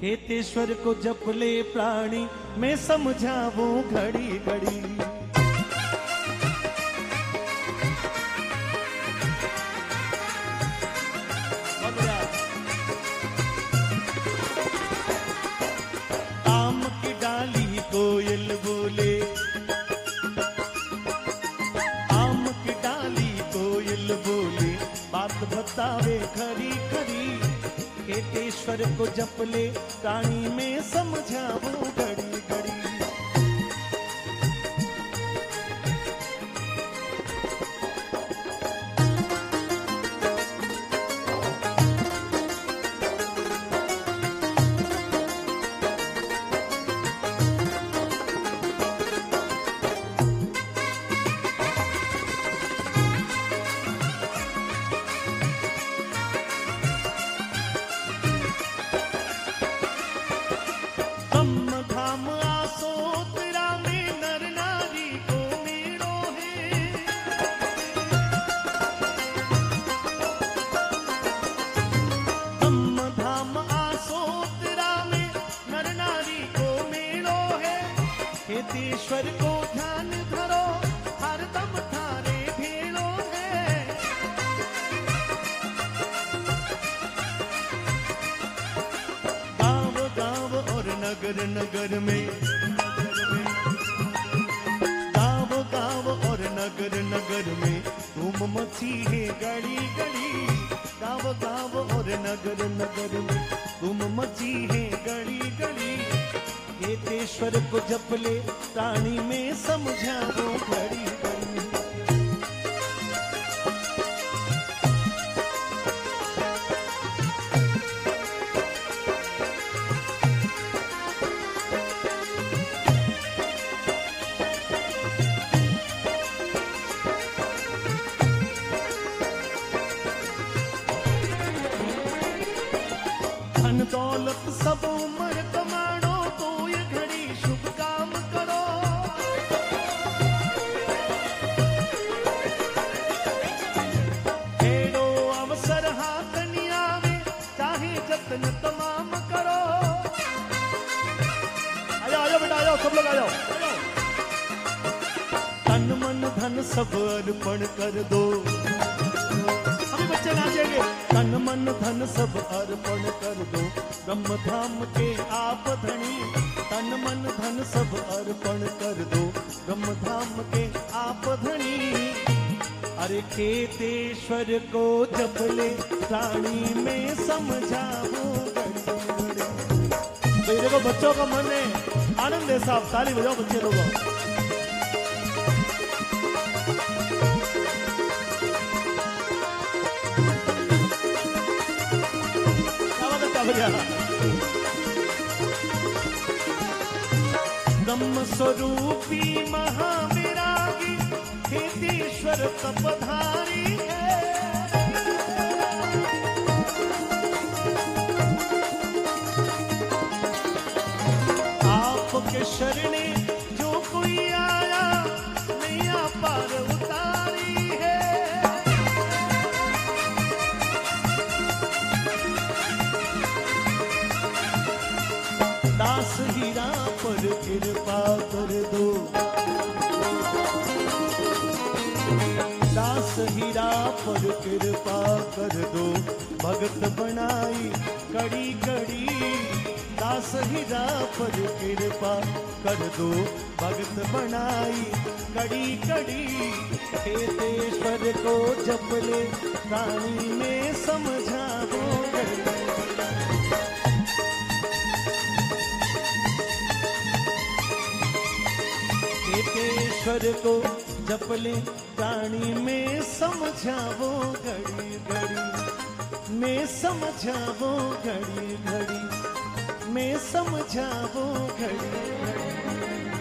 केतेश्वर को जप ले प्राणी मैं समझाऊं घड़ी घड़ी। आम की डाली कोयल बोले, आम की डाली कोयल बोले, बात बतावे खरी खरी। केतेश्वर को जप ले प्राणी में समझाऊं घड़ी घड़ी। केतेश्वर को ध्यान धरो हरदम थारे भेड़ो है। गांव गांव और नगर नगर में, गांव गांव और नगर नगर में धूम मची है गड़ी गड़ी। गांव गांव और नगर नगर में धूम मची है गड़ी गड़ी। केतेश्वर को जप ले प्राणी में समझाओ घड़ी घड़ी। धन दौलत सब उम्र कमाड़ो तो ये घड़ी शुभ काम करो। हेड़ो अवसर हाथ नहीं आवे चाहे जतन तमाम करो। आयो आयो बेटा आयो, सब लोग आयो। तन मन धन सब अर्पण कर दो, सभी बच्चे नाचेंगे। तन मन धन सब अर्पण कर दो, ब्रह्म धाम के आप धनी। तन मन धन सब अर्पण कर दो, ब्रह्म धाम के आप धनी। अरे केतेश्वर को जप ले प्राणी में समझाओ घड़ी घड़ी। भाई देखो बच्चों का मन है, आनंद है साहब, ताली बजाओ बच्चे लोगों। ब्रह्म स्वरूपी महाविरागी केतेश्वर तपधारी है। आपके शरणे जो कोई आया नैया पार उतारी है। दास हीरा पर कृपा कर दो, दास हीरा पर कृपा कर दो, भगत बनाई कड़ी कड़ी। दास हीरा पर कृपा कर दो, भगत बनाई कड़ी कड़ी। केतेश्वर को जप ले प्राणी में समझाओ घड़ी। केतेश्वर को जप ले प्राणी में समझाओ घड़ी घड़ी। में समझाओ घड़ी घड़ी, में समझाओ घड़ी घड़ी।